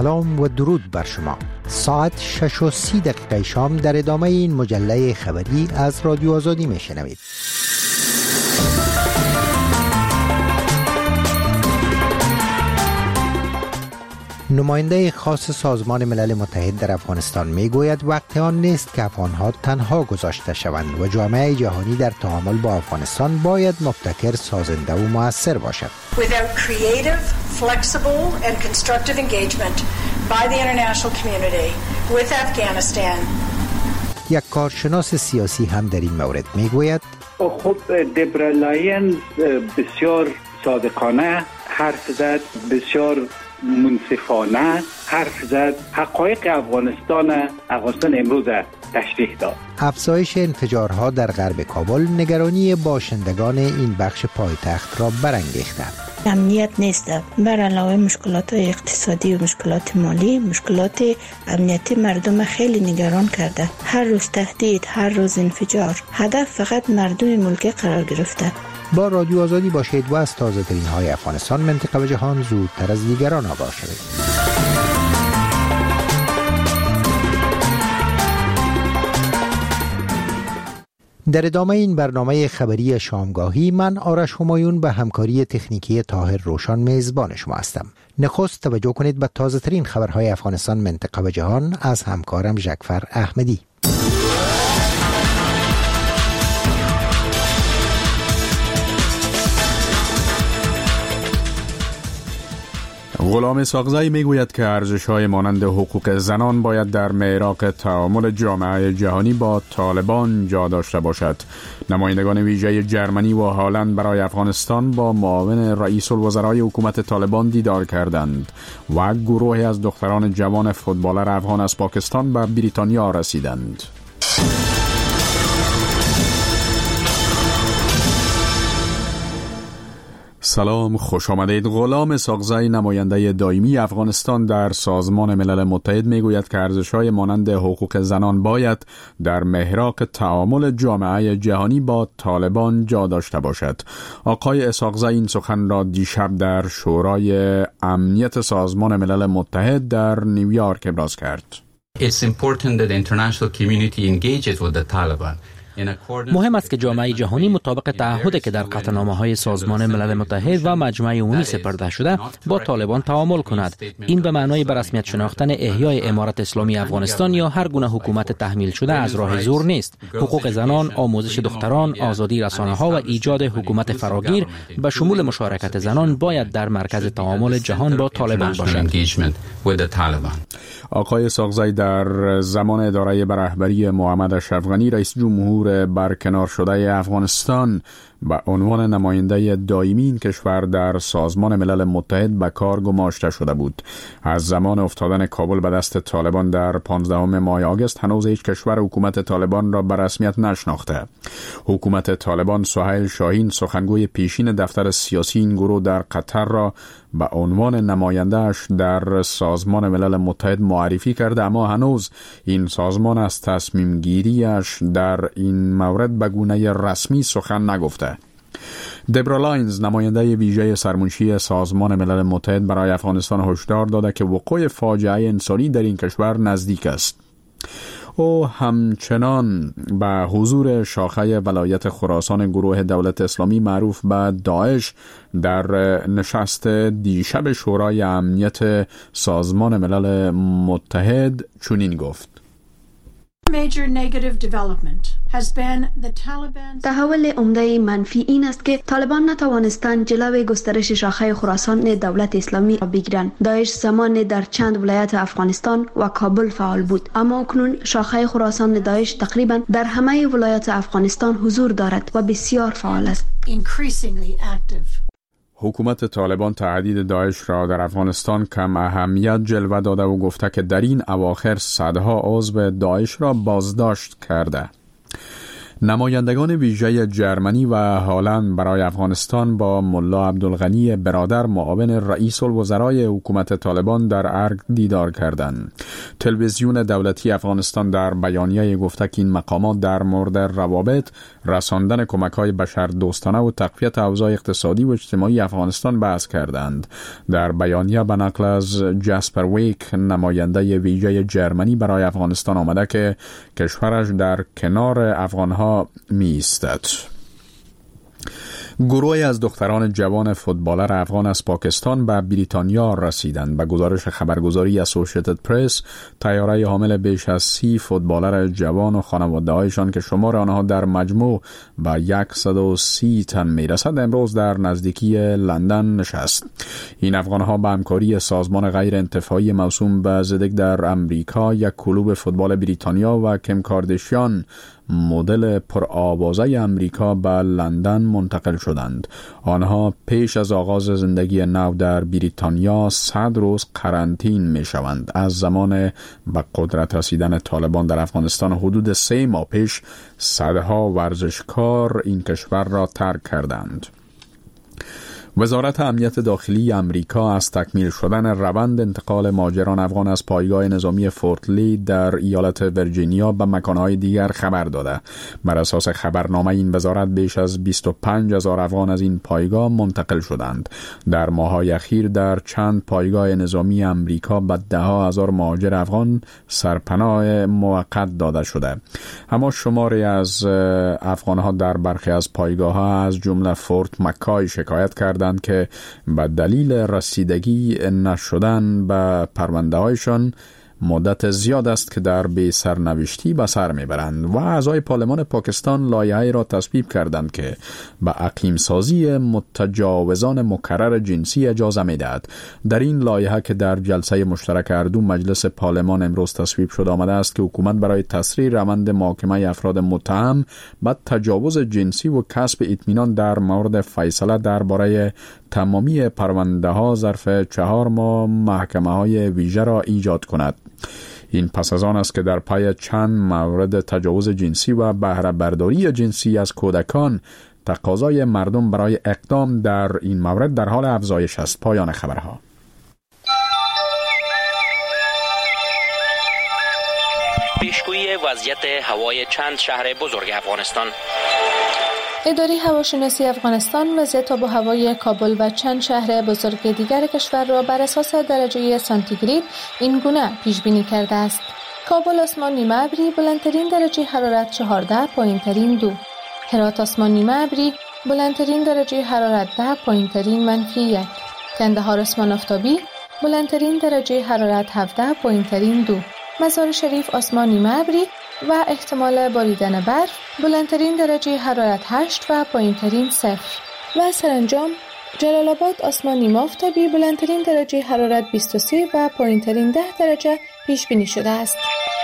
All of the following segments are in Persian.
سلام و درود بر شما. ساعت 6:30 شام در ادامه این مجله خبری از رادیو آزادی میشنوید. نماینده خاص سازمان ملل متحد در افغانستان میگوید وقت آن نیست که افغانها تنها گذاشته شوند و جامعه جهانی در تعامل با افغانستان باید مبتکر، سازنده و مؤثر باشد. Without creative, flexible and constructive engagement by the international community with Afghanistan. یک کارشناس سیاسی هم در این مورد میگوید خب دبرلاین بسیار صادقانه حرف زد، بسیار منصفانه حرف زد، حقایق افغانستان امروز تشریح داد. افزایش انفجارها در غرب کابل نگرانی باشندگان این بخش پایتخت را برانگیخته. امنیت نیست، بر علاوه مشکلات اقتصادی و مشکلات مالی، مشکلات امنیتی مردم خیلی نگران کرده. هر روز تهدید، هر روز انفجار، هدف فقط مردم ملک قرار گرفته. با رادیو آزادی باشید و از تازه ترین های افغانستان، منطقه و جهان زودتر از دیگران آگاه شوید. در ادامه این برنامه خبری شامگاهی، من آرش همایون به همکاری تکنیکی طاهر روشان میزبان شما هستم. نخست توجه کنید به تازه ترین خبرهای افغانستان، منطقه و جهان از همکارم جعفر احمدی. غلام اسحاقزی میگوید که ارزش‌های مانند حقوق زنان باید در معیار تعامل جامعه جهانی با طالبان جا داشته باشد. نمایندگان ویژه جرمنی و هلند برای افغانستان با معاون رئیس الوزرای حکومت طالبان دیدار کردند و گروهی از دختران جوان فوتبالر افغان از پاکستان به بریتانیا رسیدند. سلام، خوش آمدید. غلام اسحاقزی، نماینده دائمی افغانستان در سازمان ملل متحد، میگوید که ارزش‌های مانند حقوق زنان باید در محراق تعامل جامعه جهانی با طالبان جا داشته باشد. آقای اسحاقزی این سخن را دیشب در شورای امنیت سازمان ملل متحد در نیویورک ابراز کرد. It's important that the international community engages with the Taliban. مهم است که جامعه جهانی مطابق تعهدی که در قطعنامه‌های سازمان ملل متحد و مجمع عمومی سپرده شده با طالبان تعامل کند. این به معنای به رسمیت شناختن احیای امارت اسلامی افغانستان یا هر گونه حکومت تحمیل شده از راه زور نیست. حقوق زنان، آموزش دختران، آزادی رسانه‌ها و ایجاد حکومت فراگیر به شمول مشارکت زنان باید در مرکز تعامل جهان با طالبان باشد. آقای اسحاقزی در زمان اداره به رهبری محمد اشرف غنی رئیس جمهور برکنار شده افغانستان به عنوان نماینده دائمی این کشور در سازمان ملل متحد به کار گماشته شده بود. از زمان افتادن کابل به دست طالبان در 15 ماه آگوست هنوز هیچ کشور حکومت طالبان را به رسمیت نشناخته. حکومت طالبان سهیل شاهین، سخنگوی پیشین دفتر سیاسی این گروه در قطر، را به عنوان نماینده‌اش در سازمان ملل متحد معرفی کرده، اما هنوز این سازمان از تصمیم گیریش در این مورد به گونه رسمی سخن نگفته. دبرا لاینز، نماینده ویژه سرمنشی سازمان ملل متحد برای افغانستان، هشدار داده که وقوع فاجعه انسانی در این کشور نزدیک است. او همچنان به حضور شاخه ولایت خراسان گروه دولت اسلامی معروف به داعش در نشست دیشب شورای امنیت سازمان ملل متحد چنین گفت: تحول عمده منفی این است که طالبان نتوانستند جلوی گسترش شاخه خراسان دولت اسلامی را بگیرند. داعش زمان در چند ولایت افغانستان و کابل فعال بود، اما اکنون شاخه خراسان داعش تقریبا در همه ولایات افغانستان حضور دارد و بسیار فعال است. حکومت طالبان تهدید داعش را در افغانستان کم اهمیت جلوه داده و گفته که در این اواخر صدها عضو داعش را بازداشت کرده. نمایندگان ویژه جرمنی و هلند برای افغانستان با ملا عبدالغنی برادر معاون رئیس الوزرای حکومت طالبان در ارگ دیدار کردند. تلویزیون دولتی افغانستان در بیانیه گفته که این مقامات در مورد روابط، رساندن کمک‌های بشردوستانه و تقویت اوضاع اقتصادی و اجتماعی افغانستان بحث کردند. در بیانیه به نقل از جاسپر ویک، نماینده ویژه جرمنی برای افغانستان آمده که کشورش در کنار افغانها می ایستد. گروهی از دختران جوان فوتبالر افغان از پاکستان به بریتانیا رسیدند. به گزارش خبرگزاری اسوسییتد پرس، طیاره حامل بیش از 30 فوتبالر جوان و خانواده‌هایشان که شمار آنها در مجموع به 130 تن میرسد، امروز در نزدیکی لندن نشست. این افغان‌ها به همکاری سازمان غیر انتفاعی موسوم به زدک در امریکا، یک کلوب فوتبال بریتانیا و کیم کارداشیان مدل پرآوازه امریکا به لندن منتقل شدند. آنها پیش از آغاز زندگی نو در بریتانیا 100 روز قرنطین می شوند. از زمان به قدرت رسیدن طالبان در افغانستان حدود 3 ماه پیش صدها ورزشکار این کشور را ترک کردند. وزارت امنیت داخلی امریکا از تکمیل شدن روند انتقال مهاجران افغان از پایگاه نظامی فورت لی در ایالت ویرجینیا به مکانهای دیگر خبر داده. بر اساس خبرنامه این وزارت بیش از 25,000 افغان از این پایگاه منتقل شدند. در ماه‌های اخیر در چند پایگاه نظامی امریکا به 10,000 مهاجر افغان سرپناه موقت داده شده. اما شماری از افغان‌ها در برخی از پایگاه‌ها از جمله فورت مکای شکایت کردند که به دلیل رسیدگی نشدن به پرونده‌هایشان مدت زیاد است که در بی سرنوشتی به سر میبرند و اعضای پارلمان پاکستان لایحه‌ای را تصویب کردند که به اقیم‌سازی متجاوزان مکرر جنسی اجازه میدهد. در این لایحه که در جلسه مشترک هر دو مجلس پارلمان امروز تصویب شده آمده است که حکومت برای تسریع روند محاکمه افراد متهم به تجاوز جنسی و کسب اطمینان در مورد فیصله درباره تمامی پرونده‌ها ظرف 4 ماه محکمه‌های ویژه را ایجاد کند. این پس از آن است که در پای چند مورد تجاوز جنسی و بهره برداری جنسی از کودکان تقاضای مردم برای اقدام در این مورد در حال افزایش است. پایان خبرها. پیشگویی وضعیت هوای چند شهر بزرگ افغانستان. اداره هواشناسی افغانستان وضعیت آب و هوای کابل و چند شهر بزرگ دیگر کشور را بر اساس درجه سانتیگراد این گونه پیش بینی کرده است. کابل آسمان نیمه ابری، بلندترین درجه حرارت 14، پایینترین 2. هرات آسمان نیمه ابری، بلندترین درجه حرارت 10، پایینترین -1. کندهار آسمان آفتابی، بلندترین درجه حرارت 17، پایینترین 2. مزار شریف آسمان نیمه ابری و احتمال باریدن برف، بلندترین درجه حرارت 8 و پایینترین 0. و سرانجام جلال آباد آسمان نیمه آفتابی، بلندترین درجه حرارت 23 و پایینترین 10 درجه پیش بینی شده است.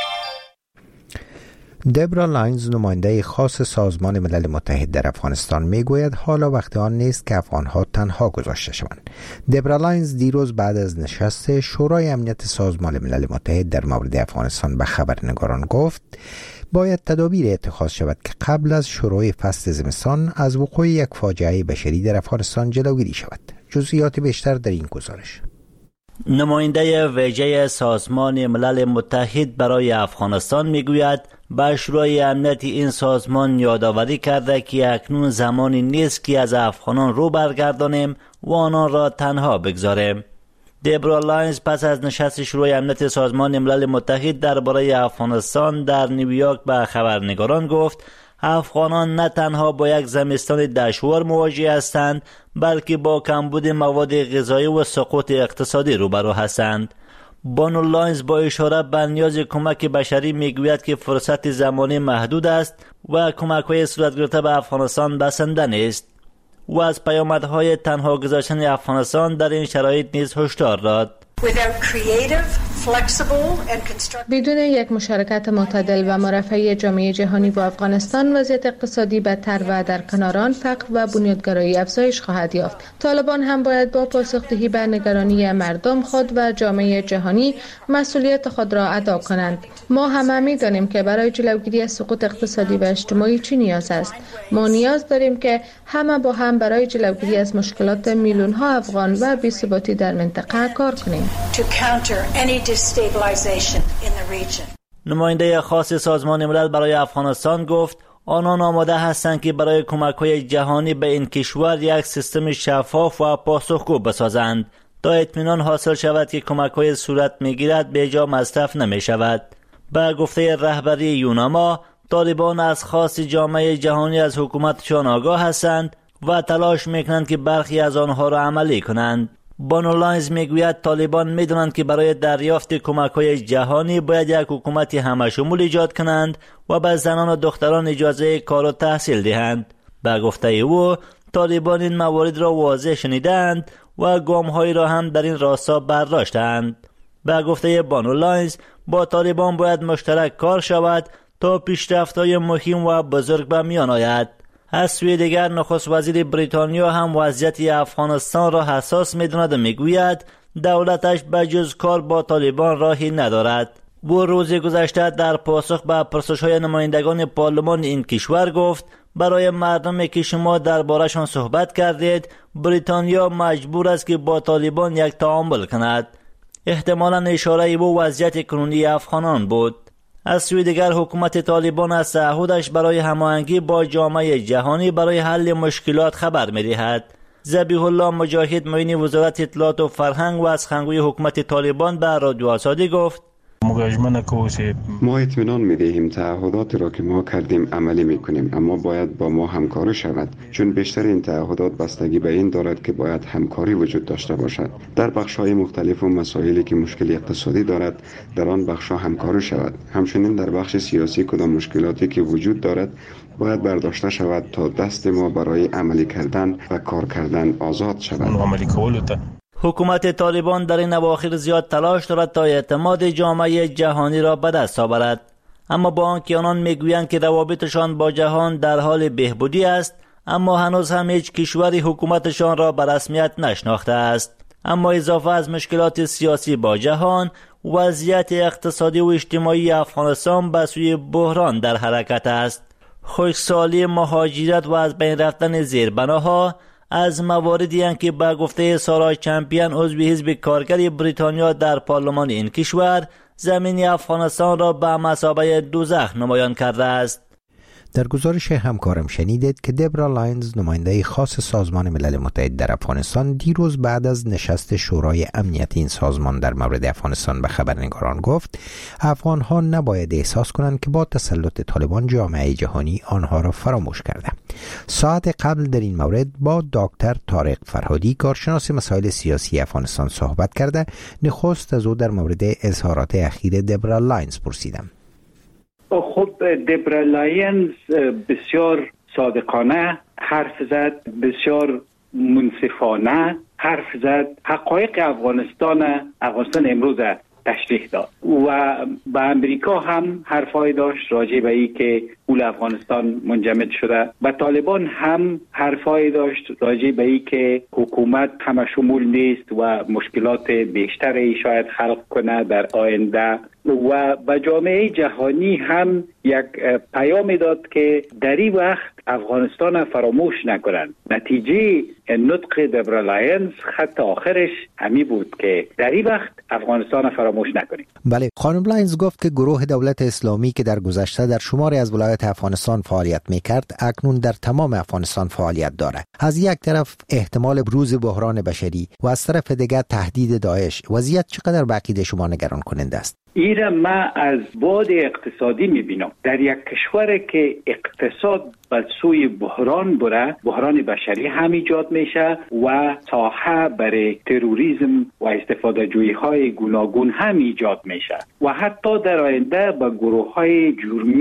دبرا لاینز، نماینده خاص سازمان ملل متحد در افغانستان، میگوید حالا وقت آن نیست که افغانها تنها گذاشته شوند. دبرا لاینز دیروز بعد از نشست شورای امنیت سازمان ملل متحد در مورد افغانستان به خبرنگاران گفت باید تدابیر اتخاذ شود که قبل از شروع فصل زمستان از وقوع یک فاجعه بشری در افغانستان جلوگیری شود. جزئیات بیشتر در این گزارش. نماینده ویژه سازمان ملل متحد برای افغانستان میگوید به شورای امنیت این سازمان یادآوری کرده که اکنون زمانی نیست که از افغانان رو برگردانیم و آنان را تنها بگذاریم. دبرا لاینز پس از نشست شورای امنیت سازمان ملل متحد درباره افغانستان در نیویورک به خبرنگاران گفت افغانان نه تنها با یک زمستان دشوار مواجه هستند بلکه با کمبود مواد غذایی و سقوط اقتصادی روبرو هستند. بانو لاینز با اشاره به نیاز کمک بشری میگوید که فرصت زمانی محدود است و کمک‌های صورت گرفته به افغانستان بسنده نیست و از پیامدهای تنها گذاشتن افغانستان در این شرایط نیز هشدار داد. Without creative, بدون یک مشارکت معتدل و مرفعی جامعه جهانی با افغانستان، وضعیت اقتصادی بدتر و در کنار آن فقر و بنیادگرایی افزایش خواهد یافت. طالبان هم باید با پاسخدهی به نگرانی مردم خود و جامعه جهانی مسئولیت خود را ادا کنند. ما همه می‌دانیم که برای جلوگیری از سقوط اقتصادی و اجتماعی چی نیاز است. ما نیاز داریم که همه با هم برای جلوگیری از مشکلات میلیون‌ها افغان و بی‌ثباتی در منطقه کار کنیم. نماینده خاص سازمان ملل برای افغانستان گفت آنان آماده هستند که برای کمک‌های جهانی به این کشور یک سیستم شفاف و پاسخگو بسازند تا اطمینان حاصل شود که کمک‌های صورت می‌گیرد به جا مصرف نمی‌شود. به گفته رهبری یوناما، طالبان از خواست جامعه جهانی از حکومتشان آگاه هستند و تلاش می‌کنند که برخی از آنها را عملی کنند. بانو لاینز میگوید طالبان میدونند که برای دریافت کمک‌های جهانی باید یک حکومت همه‌شمول ایجاد کنند و به زنان و دختران اجازه کار و تحصیل دهند. به گفته او، طالبان این موارد را واضح شنیدند و گام‌هایی را هم در این راستا برداشتند. به گفته بانو لاینز، با طالبان باید مشترک کار شود تا پیشرفت‌های مهم و بزرگ به میان آید. از سوی دیگر نخست وزیر بریتانیا هم وضعیت افغانستان را حساس می‌داند و میگوید دولتش به جز کار با طالبان راهی ندارد. او روز گذشته در پاسخ به پرسش‌های نمایندگان پارلمان این کشور گفت برای مردمی که شما درباره‌شان صحبت کردید، بریتانیا مجبور است که با طالبان یک تعامل کند. احتمالاً اشاره او وضعیت کنونی افغانان بود. از سوی دیگر حکومت طالبان از تعهدش برای هماهنگی با جامعه جهانی برای حل مشکلات خبر می‌دهد. ذبیح الله مجاهد معین وزارت اطلاعات و فرهنگ و از سخنگوی حکومت طالبان به رادیو آزادی گفت ما اطمینان می‌دهیم تعهدات را که ما کردیم عملی می‌کنیم، اما باید با ما همکاری شود، چون بیشتر این تعهدات بستگی به این دارد که باید همکاری وجود داشته باشد. در بخش‌های مختلف و مسائلی که مشکل اقتصادی دارد در آن بخش‌ها همکاری شود. همچنین در بخش سیاسی کدام مشکلاتی که وجود دارد باید برداشته شود تا دست ما برای عملی کردن و کار کردن آزاد شود. حکومت طالبان در این اواخر زیاد تلاش دارد تا اعتماد جامعه جهانی را به دست آورد، اما با آنکه آنان میگویند که روابطشان با جهان در حال بهبودی است، اما هنوز هم هیچ کشوری حکومتشان را به رسمیت نشناخته است. اما اضافه از مشکلات سیاسی با جهان، وضعیت اقتصادی و اجتماعی افغانستان به سوی بحران در حرکت است. خشکسالی، مهاجرت و از بین رفتن زیربناها از مواردی هستند که به گفته سارا چمپیون عضو حزب کارگر بریتانیا در پارلمان این کشور زمین افغانستان را به مثابه دوزخ نمایان کرده است. در گزارش همکارم شنیدید که دبرا لاینز نماینده خاص سازمان ملل متحد در افغانستان دیروز بعد از نشست شورای امنیت این سازمان در مورد افغانستان به خبرنگاران گفت افغان‌ها نباید احساس کنند که با تسلط طالبان جامعه جهانی آنها را فراموش کرده. ساعت قبل در این مورد با دکتر طارق فرهادی کارشناس مسائل سیاسی افغانستان صحبت کرده. نخست از او در مورد اظهارات اخیر دبرا لاینز پرسیدم. خب دبرا لاینز بسیار صادقانه حرف زد، بسیار منصفانه حرف زد، حقایق افغانستان امروز تشریح داد و به امریکا هم حرفای داشت راجع به این که پول افغانستان منجمد شده. به طالبان هم حرفای داشت راجع به این که حکومت همه شمول نیست و مشکلات بیشتری شاید خلق کنه در آینده و به جامعه جهانی هم یک پیام داد که در این وقت افغانستان فراموش نکنند. نتیجه نطق دبرا لاینز خط آخرش همی بود که در این وقت افغانستان فراموش نکنیم. بله، خانم لاینز گفت که گروه دولت اسلامی که در گذشته در شماری از ولایات افغانستان فعالیت میکرد اکنون در تمام افغانستان فعالیت دارد. از یک طرف احتمال بروز بحران بشری و از طرف دیگر تهدید داعش. وضعیت چقدر به عقیده شما نگران کننده است؟ ایره ما از بعد اقتصادی میبینم در یک کشور که اقتصاد به سوی بحران بره، بحران بشری هم ایجاد میشه و ساحه برای تروریسم و استفاده جویی های گوناگون هم ایجاد میشه و حتی در آینده به گروه های جرمی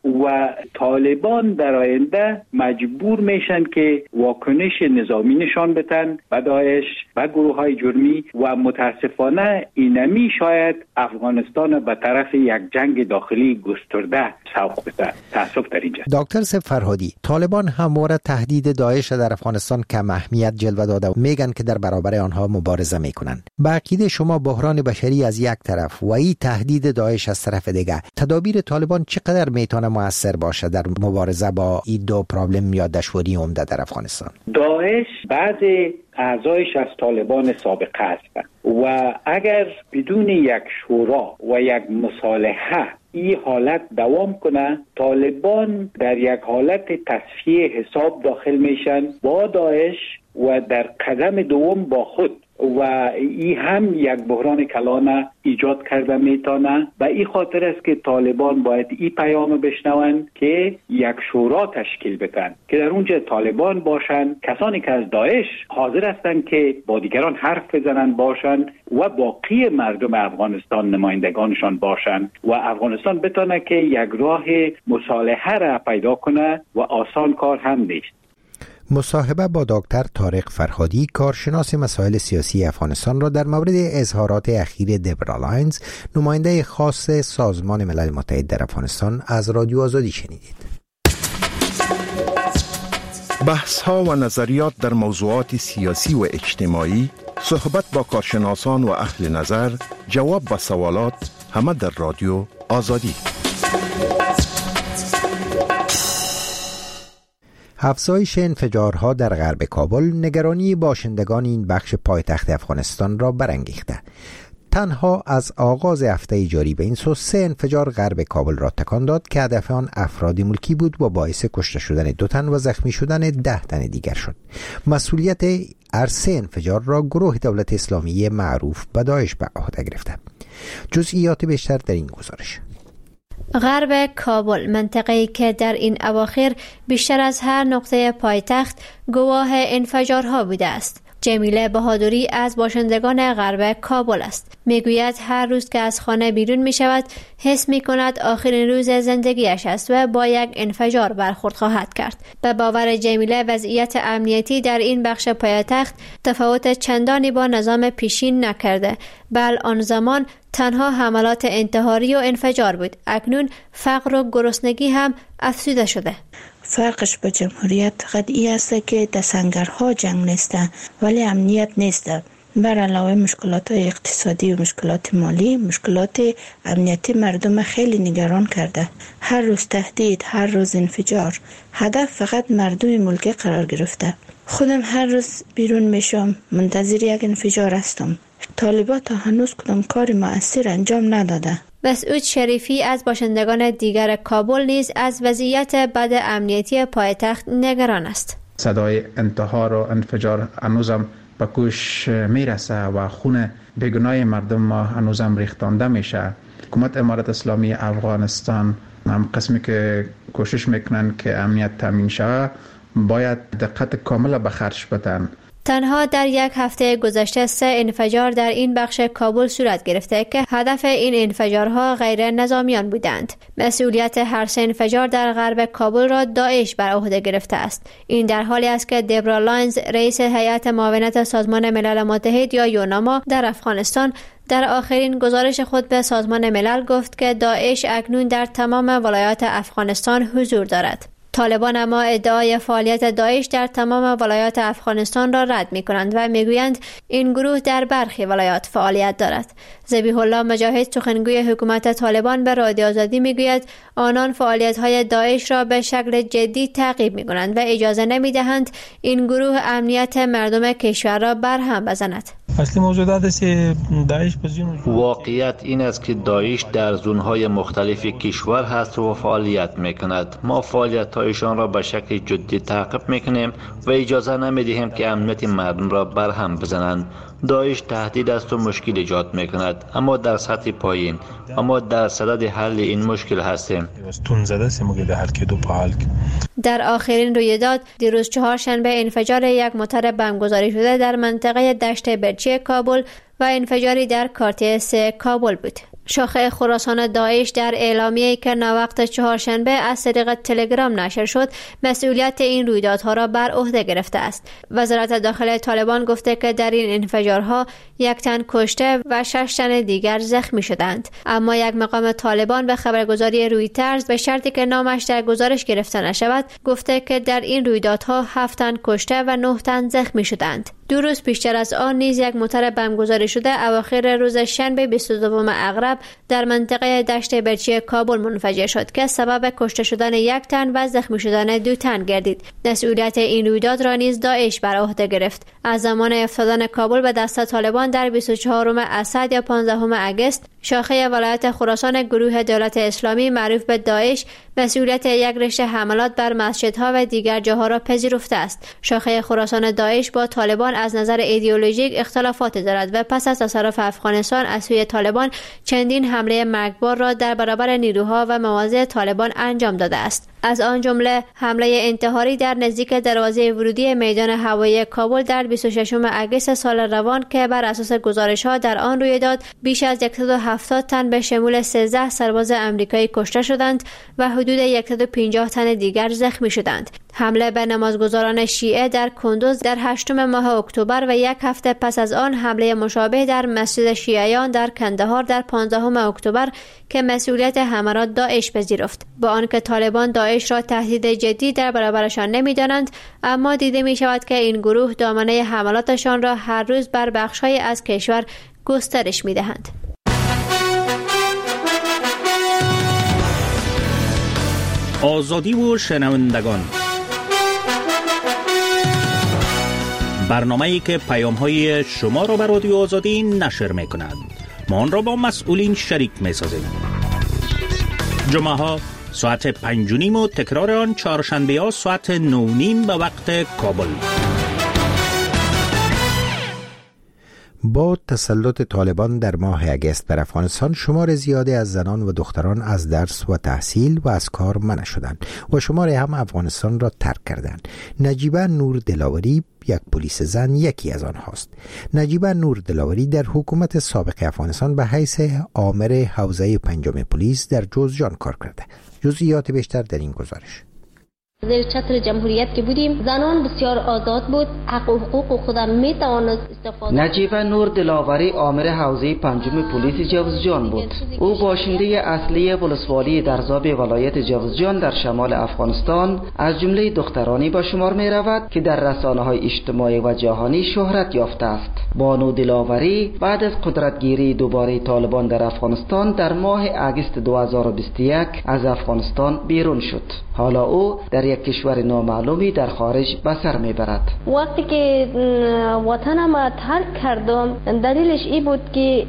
و طالبان در آینده مجبور میشن که واکنش نظامی نشان بدن به داعش و گروه های جرمی و متاسفانه اینمی شاید افغانستان به طرف یک جنگ داخلی گسترده سوق بده. تاسف در اینجا. دکتر سیف فرهادی، طالبان همواره تهدید داعش در افغانستان کم اهمیت جلوه داده و میگن که در برابر آنها مبارزه میکنن. به عقیده شما بحران بشری از یک طرف و این تهدید داعش از طرف دیگه، تدابیر طالبان چقدر میتونه مؤثر باشه در مبارزه با این دو پرابلم یا دشواری عمده در افغانستان؟ داعش بعضی اعضایش از طالبان سابقه هستند و اگر بدون یک شورا و یک مصالحه این حالت دوام کنه، طالبان در یک حالت تصفیه حساب داخل میشن با داعش و در قدم دوم با خود و این هم یک بحران کلان ایجاد کرده میتونه. به این خاطر است که طالبان باید این پیام بشنوند که یک شورا تشکیل بدن که در اونجا طالبان باشن، کسانی که از داعش حاضر هستند که با دیگران حرف بزنن باشن و باقی مردم افغانستان نمایندگانشان باشن و افغانستان بتونه که یک راه مصالحه را پیدا کنه و آسان کار هم نیست. مصاحبه با دکتر طارق فرهادی، کارشناس مسائل سیاسی افغانستان را در مورد اظهارات اخیر دبرا لاینز، نماینده خاص سازمان ملل متحد در افغانستان، از رادیو آزادی شنیدید. بحث ها و نظریات در موضوعات سیاسی و اجتماعی، صحبت با کارشناسان و اهل نظر، جواب به سوالات، همه در رادیو آزادی. افزایش انفجارها در غرب کابل نگرانی باشندگان این بخش پایتخت افغانستان را برانگیخته. تنها از آغاز هفته جاری به این سو 3 انفجار غرب کابل را تکان داد که هدف آن افراد ملکی بود و باعث کشته شدن 2 تن و زخمی شدن 10 تن دیگر شد. مسئولیت هر 3 انفجار را گروه دولت اسلامی معروف به داعش به عهده گرفته. جزئیات بیشتر در این گزارش. غرب کابل، منطقه‌ای که در این اواخر بیشتر از هر نقطه پایتخت گواه انفجارها بوده است. جمیله بهادری از باشندگان غرب کابل است. میگوید هر روز که از خانه بیرون می شود حس می کند آخرین روز زندگیش است و با یک انفجار برخورد خواهد کرد. به باور جمیله وضعیت امنیتی در این بخش پایتخت تفاوت چندانی با نظام پیشین نکرده، بل آن زمان تنها حملات انتحاری و انفجار بود. اکنون فقر و گرسنگی هم افزوده شده. فرقش با جمهوریت قطعی است که در سنگرها جنگ نیست ولی امنیت نیست. بر علاوه مشکلات اقتصادی و مشکلات مالی، مشکلات امنیتی مردم خیلی نگران کرده. هر روز تهدید، هر روز انفجار. هدف فقط مردم ملکی قرار گرفته. خودم هر روز بیرون میشم، منتظر یک انفجار هستم. طالبان تا هنوز کدام کار مؤثر انجام نداده. مسعود شریفی از باشندگان دیگر کابل نیز از وضعیت بد امنیتی پایتخت نگران است. صدای انتحار و انفجار هنوزم به گوش میرسه و خون بیگناه مردم ما هنوزم ریختانده میشه. حکومت امارت اسلامی افغانستان هم قسمی که کوشش میکنن که امنیت تامین شود باید دقت کامل به خرج بدن. تنها در یک هفته گذشته 3 انفجار در این بخش کابل صورت گرفته که هدف این انفجارها غیر نظامیان بودند. مسئولیت هر 3 انفجار در غرب کابل را داعش بر عهده گرفته است. این در حالی است که دبرا لاینز، رئیس هیئت معاونت سازمان ملل متحد یا یوناما در افغانستان، در آخرین گزارش خود به سازمان ملل گفت که داعش اکنون در تمام ولایات افغانستان حضور دارد. طالبان اما ادعای فعالیت داعش در تمام ولایات افغانستان را رد می کنند و می گویند این گروه در برخی ولایات فعالیت دارد. ذبیح الله مجاهد، سخنگوی حکومت طالبان، به رادیو آزادی می گوید آنان فعالیت های داعش را به شکل جدی تعقیب می کنند و اجازه نمی دهند این گروه امنیت مردم کشور را برهم بزند. واقعیت این است که داعش در زونهای مختلف کشور هست و فعالیت میکند. ما فعالیت‌هایشان را به شکل جدی تعقیب میکنیم و اجازه نمیدهیم که امنیت مردم را برهم بزنند. داعش تهدید است و مشکل ایجاد میکند، اما در سطح پایین. اما در صدد حل این مشکل هستیم. در آخرین رویداد دیروز 4 شنبه انفجار یک موتور بمبگذاری شده در منطقه دشت برچی کابل و انفجاری در کارتیه 3 کابل بود. شاخه خراسان داعش در اعلامیه‌ای که ناوقت چهارشنبه از طریق تلگرام نشر شد مسئولیت این رویدادها را بر عهده گرفته است. وزارت داخلی طالبان گفته که در این انفجارها 1 تن کشته و 6 تن دیگر زخمی شدند، اما یک مقام طالبان به خبرگزاری رویترز به شرطی که نامش در گزارش گرفته نشود گفته که در این رویدادها 7 تن کشته و 9 تن زخمی شدند. 2 روز پیشتر از آن نیز یک موتر بمبگذاری شده اواخر روز شنبه 22 اغرب در منطقه دشت برچی کابل منفجر شد که سبب کشته شدن 1 تن و زخمی شدن 2 تن گردید. مسئولیت این رویداد را نیز داعش بر عهده گرفت. از زمان افتادن کابل به دست طالبان در 24 اسد یا 15 اگست شاخه ولایت خراسان گروه دولت اسلامی معروف به داعش مسئولیت یک رشته حملات بر مسجدها و دیگر جاها را پذیرفته است. شاخه خراسان داعش با طالبان از نظر ایدئولوژیک اختلافات دارد و پس از تصرف افغانستان از سوی طالبان چندین حمله مرگبار را در برابر نیروها و مواضع طالبان انجام داده است. از آن جمله حمله انتحاری در نزدیک دروازه ورودی میدان هوایی کابل در 26 اگست سال روان که بر اساس گزارش‌ها در آن رویداد بیش از 170 تن به شمول 13 سرباز آمریکایی کشته شدند و حدود 150 تن دیگر زخمی شدند. حمله به نمازگزاران شیعه در کندوز در 8 ماه اکتبر و 1 هفته پس از آن حمله مشابه در مسجد شیعیان در کندهار در 15 اکتبر که مسئولیت حملات داعش پذیرفت. با آنکه طالبان داعش را تهدید جدی در برابرشان نمی‌دانند، اما دیده می‌شود که این گروه دامنه حملاتشان را هر روز بر بخش‌های از کشور گسترش می‌دهند. آزادی و شنوندگان، برنامه‌ای که پیام‌های شما را به رادیو آزادی نشر می‌کند. ما آن را با مسئولین شریک می‌سازیم. جمعه‌ها ساعت 5:30 و تکرار آن چهارشنبه‌ها ساعت 9:30 به وقت کابل. با تسلط طالبان در ماه اگست بر افغانستان شمار زیادی از زنان و دختران از درس و تحصیل و از کار منع شدند و شماری هم افغانستان را ترک کردند. نجیبه نور دلاوری یک پلیس زن یکی از آنهاست. نجیبه نور دلاوری در حکومت سابق افغانستان به حیث آمر حوزه 5 پلیس در جوزجان کار کرده. جزئیات بیشتر در این گزارش. زیر چتر جمهوریت که بودیم زنان بسیار آزاد بود، حق و حقوق خودم میتوانست استفاده. نجیبه نور دلاوری آمر حوزه 5 پلیس جوزجان بود. او باشنده اصلی ولسوالی درزاب ولایت جوزجان در شمال افغانستان از جمله دخترانی به شمار می رود که در رسانه‌های اجتماعی و جهانی شهرت یافته است. بانو دلاوری بعد از قدرتگیری دوباره طالبان در افغانستان در ماه اگست 2021 از افغانستان بیرون شد. حالا او در یک کشور نامعلومی در خارج به سر میبرد. وقتی که وطنم را ترک کردم دلیلش این بود که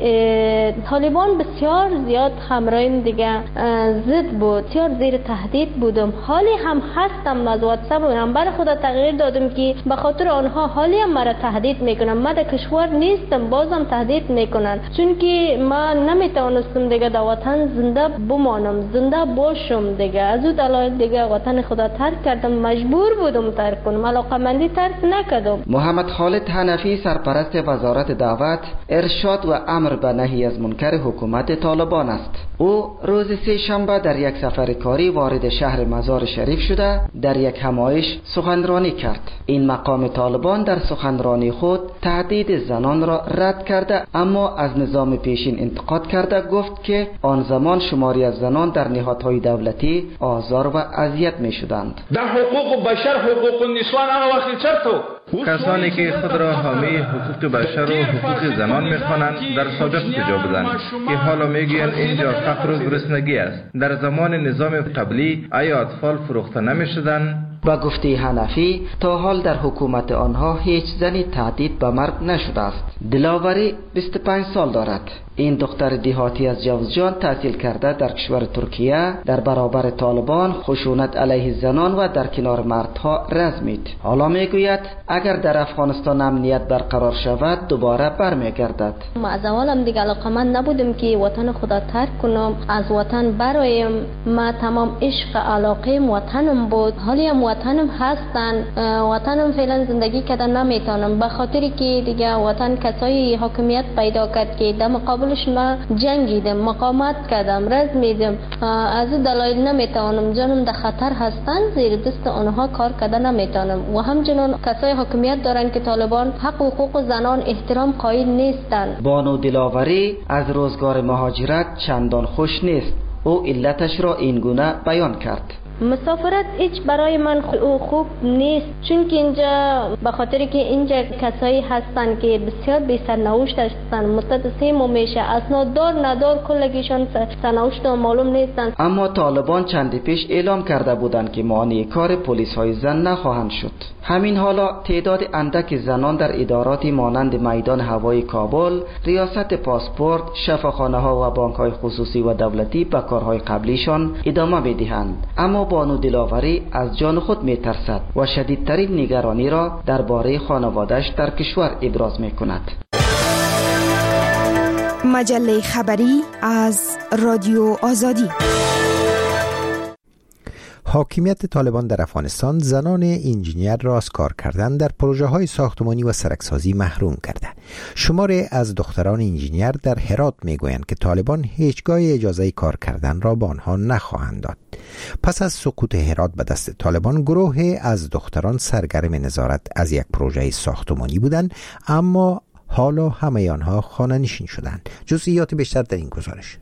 طالبان بسیار زیاد همراهیم دیگه ضد بود، بسیار زیر تهدید بودم. حالی هم هستم از واتساپ هم برای خدا تغییر دادم که به خاطر آنها حالی هم مرا تهدید میکنن. من در کشور نیستم بازم تهدید میکنن، چون که من نمیتونستم دیگه در وطن زنده بمانم، زنده باشم دیگه. از اون دلایل دیگه وطن خدا ترک کردم، مجبور بودم ترک کنم، علاقمندی ترک نکردم. محمد خالد حنفی سرپرست وزارت دعوت، ارشاد و امر به نهی از منکر حکومت طالبان است. او روز سه شنبه در یک سفر کاری وارد شهر مزار شریف شده در یک همایش سخنرانی کرد. این مقام طالبان در سخنرانی خود تهدید زنان را رد کرده، اما از نظام پیشین انتقاد کرده. گفت که آن زمان شماری از زنان در نهادهای دولتی آزار و اذیت می شدند. در حقوق بشر، حقوق النسوان آن وقت چرتو کسانی که خود را حامی حقوق بشر و حقوق زنان می‌خوانند در سابق کجا بودند که حالا میگویند اینجا فقر و گرسنگی است؟ در زمان نظام قبلی آیا اطفال فروخته نمی‌شدند؟ با گفته حنفی تا حال در حکومت آنها هیچ زنی تهدید به مرگ نشده است. دلاوری 25 سال دارد. این دختر دیهاتی از جوزجان تحصیل کرده در کشور ترکیه در برابر طالبان خشونت علیه زنان و در کنار مردها رزمید. حالا میگوید اگر در افغانستان امنیت برقرار شود دوباره برمیگردد. ما از اولم دیگه علاقمند نبودم که وطن خدا ترک کنم، از وطن برایم. ما تمام عشق علاقه وطنم بود، حالی هم وطنم هستن. وطنم فعلا زندگی کردن نمیتونم به خاطری که دیگه وطن کسایی حاکمیت پیدا کرد که در مقابل مقابلش ما جنگیدم، مقاومت کردم، رزمیدم. از این دلایل نمیتوانم جانم در خطر هستن، زیر دست آنها کار کردن نمیتونم. و همچنین کسای حاکمیت دارن که طالبان حق و حقوق زنان احترام قائل نیستند. بانو دلاوری از روزگار مهاجرت چندان خوش نیست. او علتش را این گونه بیان کرد: مسافرت هیچ برای من خوب نیست، چون که اینجا به خاطر که اینجا کسایی هستن که بسیار بی سرنوشت هستن، مدت 3 ماه میشه اسناد دار ندار کلگیشان سرنوشت معلوم نیستن. اما طالبان چندی پیش اعلام کرده بودند که مانع کار پلیس های زن نخواهند شد. همین حالا تعداد اندک زنان در ادارات مانند میدان هوایی کابل، ریاست پاسپورت، شفاخانه ها و بانک های خصوصی و دولتی به کارهای قبلیشان ادامه میدهند. اما بانو دلاوری از جان خود میترسد و شدیدترین نگرانی را درباره خانواده‌اش در کشور ابراز میکند. مجله خبری از رادیو آزادی. حاکمیت طالبان در افغانستان زنان انجینیر را از کار کردن در پروژه های ساختمانی و سرکسازی محروم کرده. شماری از دختران انجینیر در هرات میگویند که طالبان هیچگاه اجازه کار کردن را به آنها نخواهند داد. پس از سقوط هرات به دست طالبان، گروهی از دختران سرگرم نظارت از یک پروژه ساختمانی بودند، اما حالا همه آنها خانه نشین شدند. جزئیات بیشتر در این گزارش.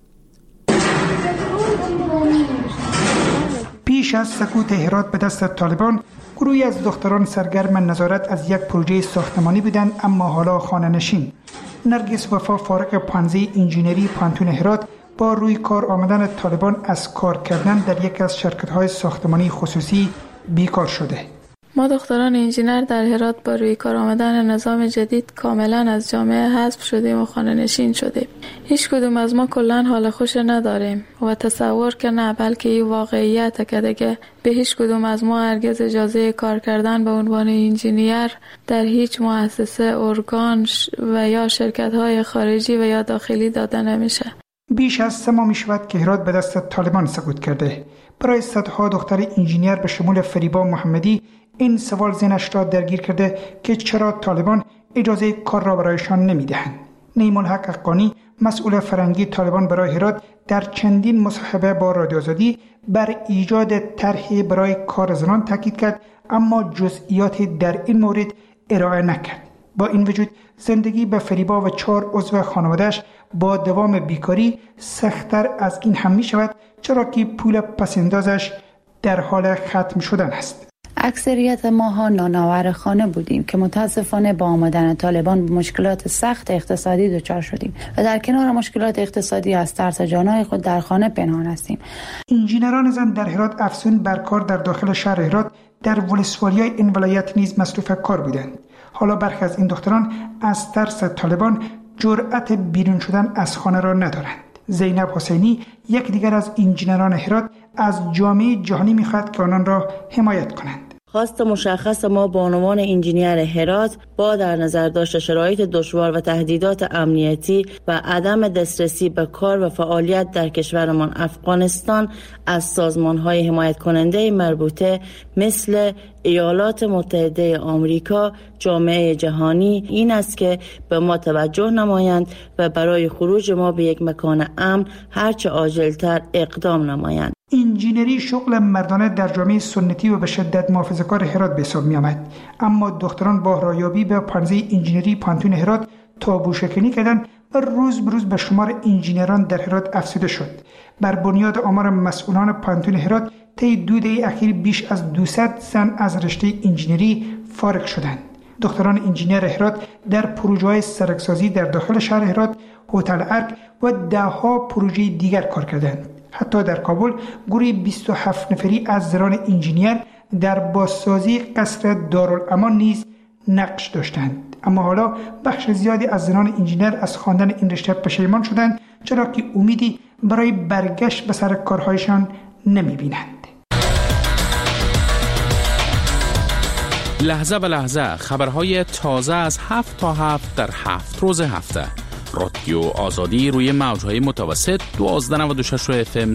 پیش از سقوط هرات به دست طالبان، گروهی از دختران سرگرم نظارت از یک پروژه ساختمانی بودند، اما حالا خانه نشین. نرگس وفا فارغ پانزه انجینری پانتون هرات با روی کار آمدن طالبان از کار کردن در یک از شرکت‌های ساختمانی خصوصی بیکار شده. ما دختران انجینر در هرات با روی کار آمدن نظام جدید کاملا از جامعه حذف شدیم و خانه نشین شدیم. هیچ کدوم از ما کلا حال خوش نداریم و تصور که نه، بلکه این واقعیت که دیگه به هیچ کدوم از ما هرگز اجازه کار کردن به عنوان انجینیر در هیچ مؤسسه، ارگان و یا شرکت‌های خارجی و یا داخلی داده نمیشه. بیش از 3 ماه میشود که هرات به دست طالبان سقوط کرده. برای صدها دختر انجینیر به شمول فریبا محمدی این سوال ذهنش را درگیر کرده که چرا طالبان اجازه کار را برایشان نمیدهند. نیمون الحق حقانی، مسئول فرهنگی طالبان برای هرات، در چندین مصاحبه با رادیو آزادی بر ایجاد طرحی برای کار زنان تاکید کرد، اما جزئیاتی در این مورد ارائه نکرد. با این وجود زندگی به فریبا و 4 عضو خانواده‌اش با دوام بیکاری سخت‌تر از این هم می شود، چرا که پول پسندازش در حال ختم شدن است. اکثریت ماها نانآور خانه بودیم که متاسفانه با آمدن طالبان به مشکلات سخت اقتصادی دچار شدیم و در کنار مشکلات اقتصادی از ترس جانهای خود در خانه پنهان هستیم. انجینران زن در هرات افزون بر کار در داخل شهر هرات در ولسوالی‌های این ولایت نیز مصروف کار بودند. حالا برخی از این دختران از ترس طالبان جرأت بیرون شدن از خانه را ندارند. زینب حسینی، یک دیگر از انجینران هرات، از جامعه جهانی می‌خواهد که آنان را حمایت کنند. خواست مشخص ما به عنوان انجینیر هرات با در نظر داشت شرایط دشوار و تهدیدات امنیتی و عدم دسترسی به کار و فعالیت در کشورمان افغانستان از سازمان‌های حمایت کننده مربوطه مثل ایالات متحده آمریکا، جامعه جهانی این است که به ما توجه نمایند و برای خروج ما به یک مکان امن هرچه عاجلتر اقدام نمایند. انجینری شغل مردانه در جامعه سنتی و به شدت محافظه‌کار هرات به حساب می آمد، اما دختران با رایابی به پانزه انجینری پانتون هرات تابو شکنی کردند و روز به روز به شمار انجینران در هرات افزوده شد. بر بنیاد آمار مسئولان پانتون هرات، طی 2 دهه اخیر بیش از 200 زن از رشته انجینری فارغ شدند. دختران انجینر هرات در پروژه‌های سرکسازی در داخل شهر هرات، هتل ارک و ده‌ها پروژه دیگر کار کردند. حتی در کابل گروه 27 نفری از زنان انجینیر در بازسازی قصر دارالامان نیز نقش داشتند. اما حالا بخش زیادی از زنان انجینیر از خواندن این رشته پشیمان شدند، چرا که امیدی برای برگشت به سر کارهایشان نمی‌بینند. لحظه به لحظه خبرهای تازه از 7 تا 7 در 7 روز هفته. رادیو آزادی روی موج‌های متوسط 1296 FM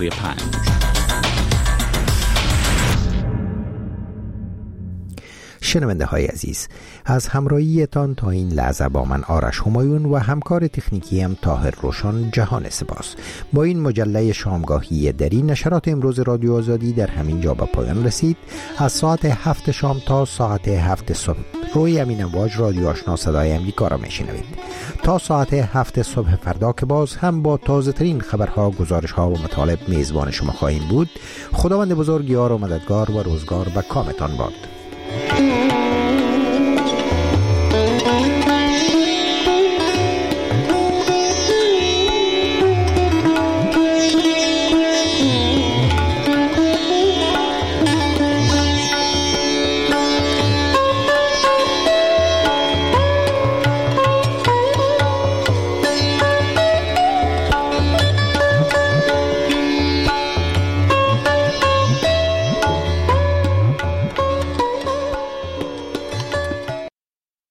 100.5. شنونده های عزیز، از همراهیتان تا این لحظه با من آرش همایون و همکار تکنیکی هم طاهر روشان جهان سپاس. با این مجله شامگاهی دری نشرات امروز رادیو آزادی در همین جا به پایان رسید. از ساعت 7 شام تا ساعت 7 صبح روی امین امواج رادیو آشنا صدای امریکا را میشنوید. تا ساعت 7 صبح فردا که باز هم با تازه ترین خبرها، گزارشها و مطالب میزبان شما خواهیم بود. خداوند بزرگ یار و مددگار و روزگار و کامتان باد.